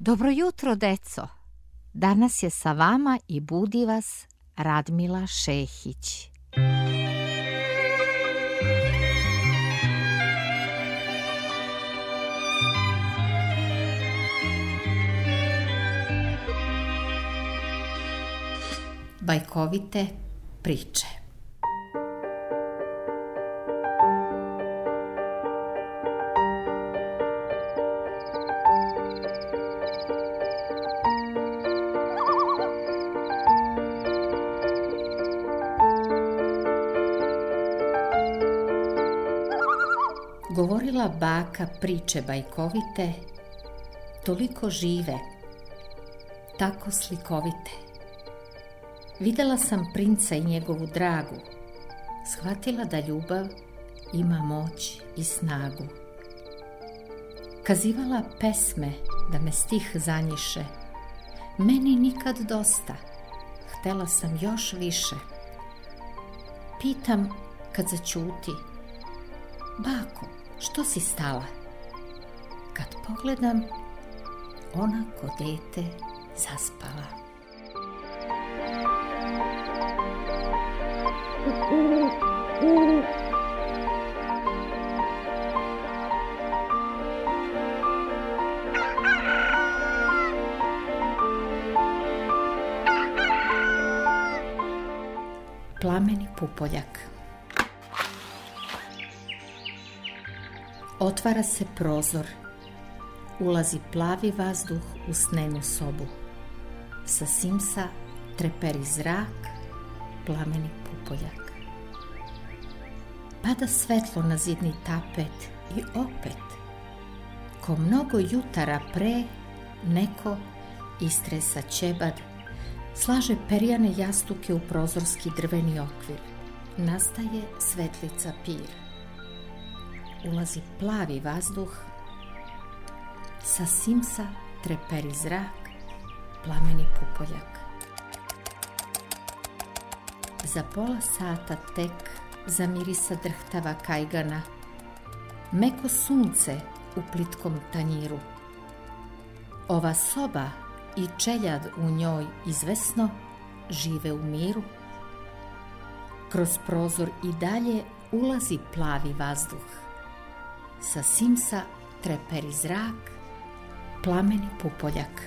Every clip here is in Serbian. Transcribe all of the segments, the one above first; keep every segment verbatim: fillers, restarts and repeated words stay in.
Dobro jutro, deco. Danas je sa vama i budi vas Radmila Šehić. Bajkovite priče. Govorila baka priče bajkovite, toliko žive, tako slikovite. Videla sam princa i njegovu dragu, shvatila da ljubav ima moć i snagu. Kazivala pesme da me stih zanjiše, meni nikad dosta, htela sam još više. Pitam kad zaćuti, bako, što si stala? Kad pogledam, ona ko dete zaspala. Plameni pupoljak. Otvara se prozor, ulazi plavi vazduh u snenu sobu. Sa simsa treperi zrak, plameni pupoljak. Pada svetlo na zidni tapet i opet, ko mnogo jutara pre, neko istresa ćebad, slaže perjane jastuke u prozorski drveni okvir. Nastaje svetlica pir. Ulazi plavi vazduh, sa simsa treperi zrak, plameni pupoljak. Za pola sata tek zamirisa drhtava kajgana, meko sunce u plitkom tanjiru. Ova soba i čeljad u njoj izvesno žive u miru. Kroz prozor i dalje ulazi plavi vazduh, sa simsa treperi zrak, plameni pupoljak.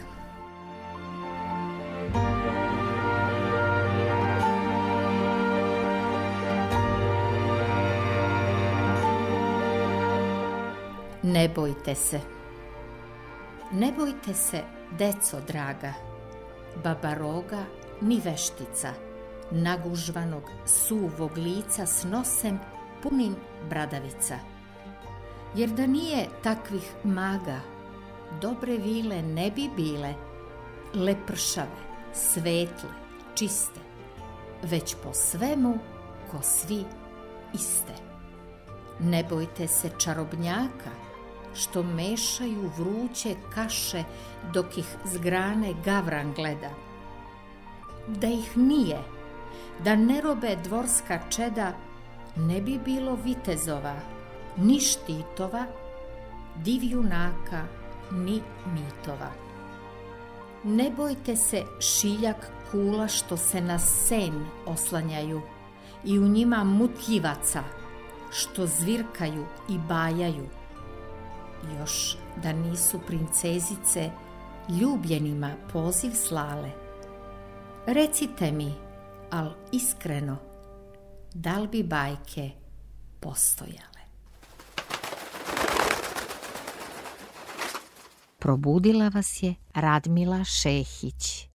Ne bojte se. Ne bojte se, deco draga, baba roga ni veštica, nagužvanog suvog lica s nosem punim bradavica. Jer da nije takvih maga, dobre vile ne bi bile, lepršave, svetle, čiste, već po svemu ko svi iste. Ne bojte se čarobnjaka, što mešaju vruće kaše dok ih s grane gavran gleda. Da ih nije, da ne robe dvorska čeda, ne bi bilo vitezova, ni štitova, div junaka, ni mitova. Ne bojte se šiljak kula što se na sen oslanjaju i u njima mutljivaca što zvirkaju i bajaju. Još da nisu princezice ljubljenima poziv slale. Recite mi, al iskreno, da li bi bajke postojale? Probudila vas je Radmila Šehić.